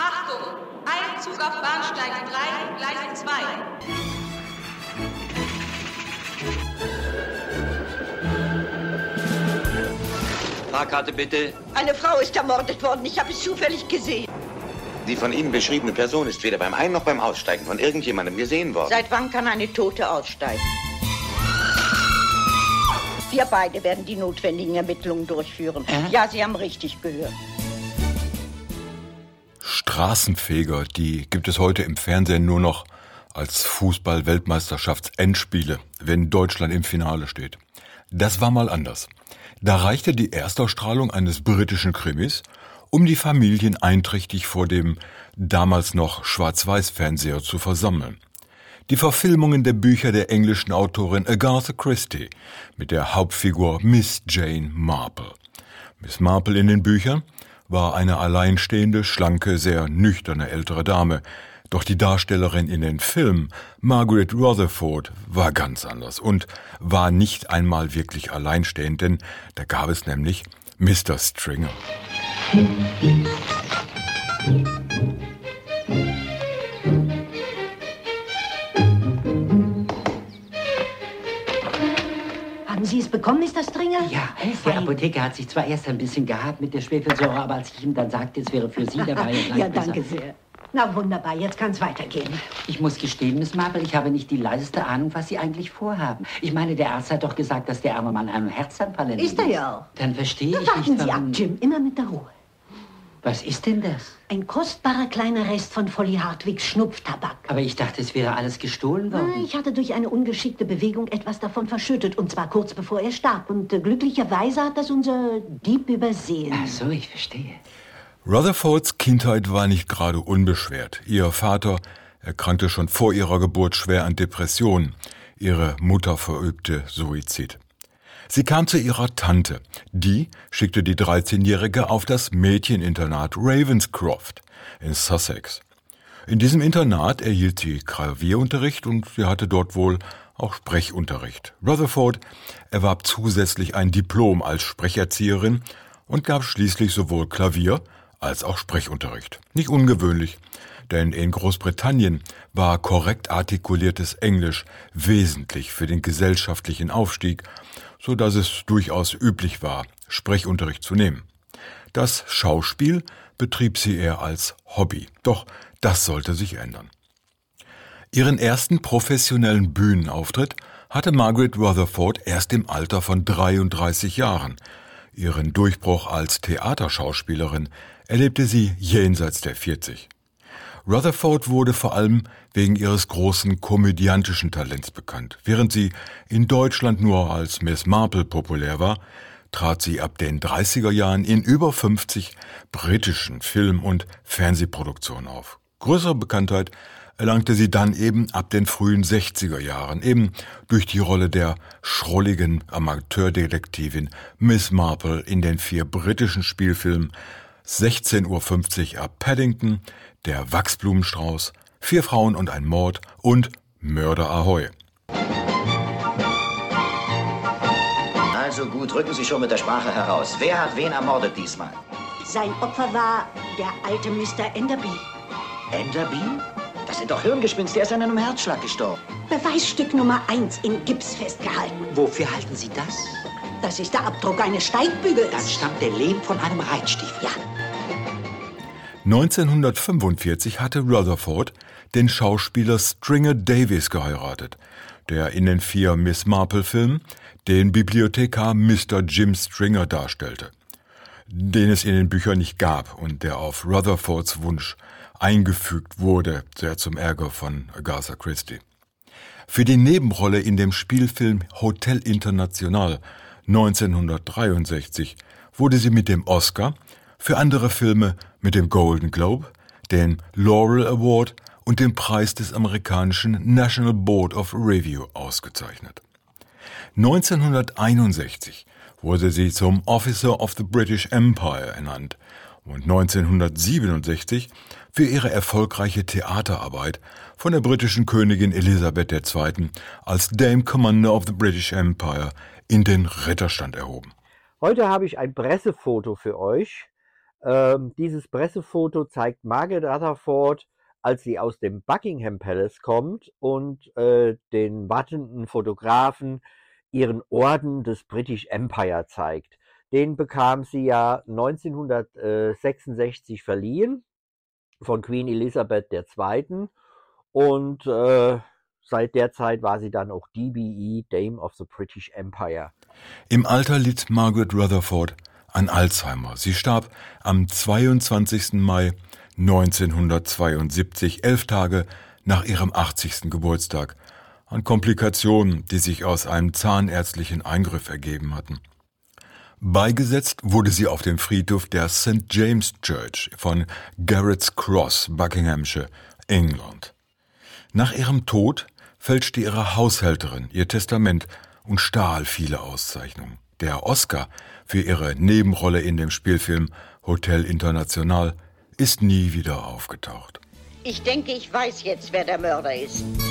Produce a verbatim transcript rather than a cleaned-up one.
Achtung! Einzug auf Bahnsteig drei, Gleis zwei. Fahrkarte bitte. Eine Frau ist ermordet worden. Ich habe es zufällig gesehen. Die von Ihnen beschriebene Person ist weder beim Ein- noch beim Aussteigen von irgendjemandem gesehen worden. Seit wann kann eine Tote aussteigen? Wir beide werden die notwendigen Ermittlungen durchführen. Äh? Ja, Sie haben richtig gehört. Straßenfeger, die gibt es heute im Fernsehen nur noch als Fußball-Weltmeisterschaftsendspiele, wenn Deutschland im Finale steht. Das war mal anders. Da reichte die Erstausstrahlung eines britischen Krimis, um die Familien einträchtig vor dem damals noch Schwarz-Weiß-Fernseher zu versammeln. Die Verfilmungen der Bücher der englischen Autorin Agatha Christie mit der Hauptfigur Miss Jane Marple. Miss Marple in den Büchern war eine alleinstehende, schlanke, sehr nüchterne ältere Dame. Doch die Darstellerin in den Filmen, Margaret Rutherford, war ganz anders und war nicht einmal wirklich alleinstehend, denn da gab es nämlich Mister Stringer. Haben Sie es bekommen, Mister Stringer? Ja, der Apotheker hat sich zwar erst ein bisschen gehabt mit der Schwefelsäure, aber als ich ihm dann sagte, es wäre für Sie, da war er gleich Ja, danke besser. sehr. Na wunderbar, jetzt kann es weitergehen. Ich muss gestehen, Miss Marple, ich habe nicht die leiseste Ahnung, was Sie eigentlich vorhaben. Ich meine, der Arzt hat doch gesagt, dass der arme Mann einen Herzanfall erlitt. Ist er ja auch. Dann verstehe Na, ich warten nicht, Sie ab, warum... Jim, immer mit der Ruhe. Was ist denn das? Ein kostbarer kleiner Rest von Folly Hartwigs Schnupftabak. Aber ich dachte, es wäre alles gestohlen worden. Ich hatte durch eine ungeschickte Bewegung etwas davon verschüttet, und zwar kurz bevor er starb. Und äh, glücklicherweise hat das unser Dieb übersehen. Ach so, ich verstehe. Rutherfords Kindheit war nicht gerade unbeschwert. Ihr Vater erkrankte schon vor ihrer Geburt schwer an Depressionen. Ihre Mutter verübte Suizid. Sie kam zu ihrer Tante. Die schickte die dreizehnjährige auf das Mädcheninternat Ravenscroft in Sussex. In diesem Internat erhielt sie Klavierunterricht und sie hatte dort wohl auch Sprechunterricht. Rutherford erwarb zusätzlich ein Diplom als Sprecherzieherin und gab schließlich sowohl Klavier als auch Sprechunterricht. Nicht ungewöhnlich, denn in Großbritannien war korrekt artikuliertes Englisch wesentlich für den gesellschaftlichen Aufstieg, so dass es durchaus üblich war, Sprechunterricht zu nehmen. Das Schauspiel betrieb sie eher als Hobby, doch das sollte sich ändern. Ihren ersten professionellen Bühnenauftritt hatte Margaret Rutherford erst im Alter von dreiunddreißig Jahren. Ihren Durchbruch als Theaterschauspielerin erlebte sie jenseits der vierzig. Rutherford wurde vor allem wegen ihres großen komödiantischen Talents bekannt. Während sie in Deutschland nur als Miss Marple populär war, trat sie ab den dreißiger Jahren in über fünfzig britischen Film- und Fernsehproduktionen auf. Größere Bekanntheit erlangte sie dann eben ab den frühen sechziger Jahren, eben durch die Rolle der schrulligen Amateurdetektivin Miss Marple in den vier britischen Spielfilmen sechzehn Uhr fünfzig ab Paddington, Der Wachsblumenstrauß, Vier Frauen und ein Mord und Mörder Ahoi. Also gut, rücken Sie schon mit der Sprache heraus. Wer hat wen ermordet diesmal? Sein Opfer war der alte Mister Enderby. Enderby? Das sind doch Hirngespinste, er ist an einem Herzschlag gestorben. Beweisstück Nummer eins in Gips festgehalten. Wofür halten Sie das? Das ist der Abdruck eines Steigbügels. Dann stammt der Lehm von einem Reitstiefel. Ja. neunzehnhundertfünfundvierzig hatte Rutherford den Schauspieler Stringer Davies geheiratet, der in den vier Miss Marple-Filmen den Bibliothekar Mister Jim Stringer darstellte, den es in den Büchern nicht gab und der auf Rutherfords Wunsch eingefügt wurde, sehr zum Ärger von Agatha Christie. Für die Nebenrolle in dem Spielfilm Hotel International neunzehnhundertdreiundsechzig wurde sie mit dem Oscar, für andere Filme mit dem Golden Globe, dem Laurel Award und dem Preis des amerikanischen National Board of Review ausgezeichnet. neunzehnhunderteinundsechzig wurde sie zum Officer of the British Empire ernannt und neunzehnhundertsiebenundsechzig für ihre erfolgreiche Theaterarbeit von der britischen Königin Elisabeth der Zweite als Dame Commander of the British Empire in den Ritterstand erhoben. Heute habe ich ein Pressefoto für euch Ähm, dieses Pressefoto zeigt Margaret Rutherford, als sie aus dem Buckingham Palace kommt und äh, den wartenden Fotografen ihren Orden des British Empire zeigt. Den bekam sie ja neunzehnhundertsechsundsechzig verliehen von Queen Elizabeth der Zweiten. Und äh, seit der Zeit war sie dann auch D B E, Dame of the British Empire. Im Alter litt Margaret Rutherford an Alzheimer. Sie starb am zweiundzwanzigsten Mai neunzehnhundertzweiundsiebzig, elf Tage nach ihrem achtzigsten Geburtstag, an Komplikationen, die sich aus einem zahnärztlichen Eingriff ergeben hatten. Beigesetzt wurde sie auf dem Friedhof der Saint James Church von Garrett's Cross, Buckinghamshire, England. Nach ihrem Tod fälschte ihre Haushälterin ihr Testament und stahl viele Auszeichnungen. Der Oscar für ihre Nebenrolle in dem Spielfilm Hotel International ist nie wieder aufgetaucht. Ich denke, ich weiß jetzt, wer der Mörder ist.